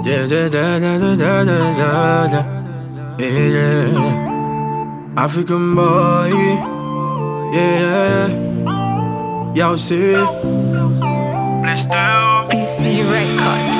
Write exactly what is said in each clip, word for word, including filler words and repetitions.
Yeah, yeah, yeah, yeah, yeah, yeah, yeah, yeah, yeah, yeah. African boy, yeah, yeah, yeah. Y'all see, P C Records.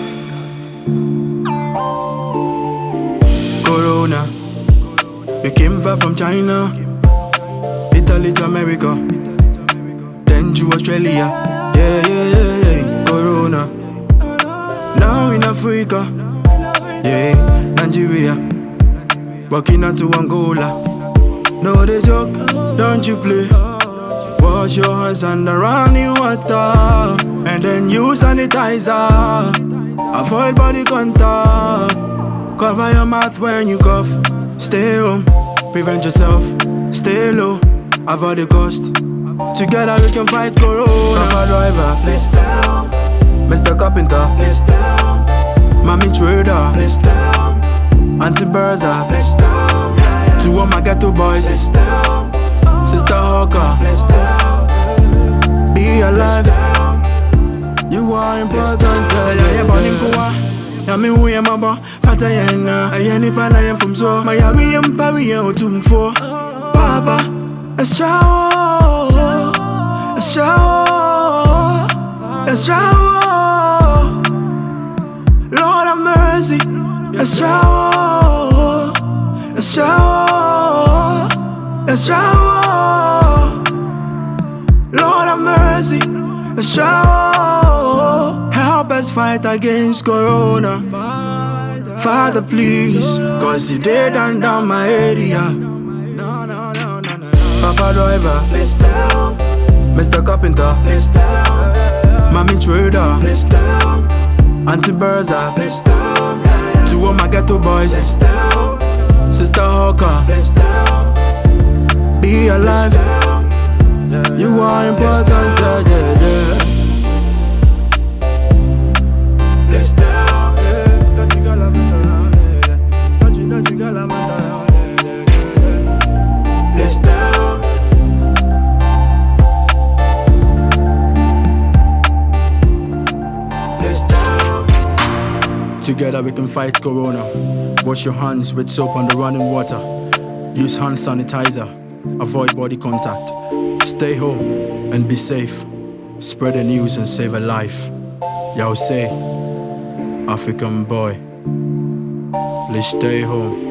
Corona. We came far from China, Italy to America, then to Australia. Yeah, yeah, yeah, yeah. Corona. Now in Africa, yeah, Nigeria, Burkina to Angola. No, they joke, don't you play. Wash your hands and around the water, and then use sanitizer. Avoid body contact. Cover your mouth when you cough. Stay home, prevent yourself. Stay low, avoid the cost. Together we can fight Corona. Papa driver, please down. Mister Carpenter, please down. Mommy trader, please down. Auntie Berza, please down. To all my ghetto boys, please down. Sister Hawker, please down. Be alive, you are important. Say I am born in Goa. Yami wu ya mabo, fata yena. Ayeni pana yen from so. My yami yen pari yen otum fo. Papa, a shower, a shower, a shower. Lord have mercy, a shower, a shower, a shower. Lord have mercy, a shower. Help us fight against Corona. Father, please, cause you did and down my area. Papa driver, please down. Mister Carpenter, please down. Mommy trader, please down. Auntie Berza, please down. To all my ghetto boys, please down. Sister Hawker, please down. Be alive, you are important, yeah, yeah, yeah. Please down, don't you gotta don't you, don't you gotta please down. Please down. Together we can fight Corona. Wash your hands with soap and the running water. Use hand sanitizer. Avoid body contact. Stay home and be safe. Spread the news and save a life. Y'all say, African boy, please stay home.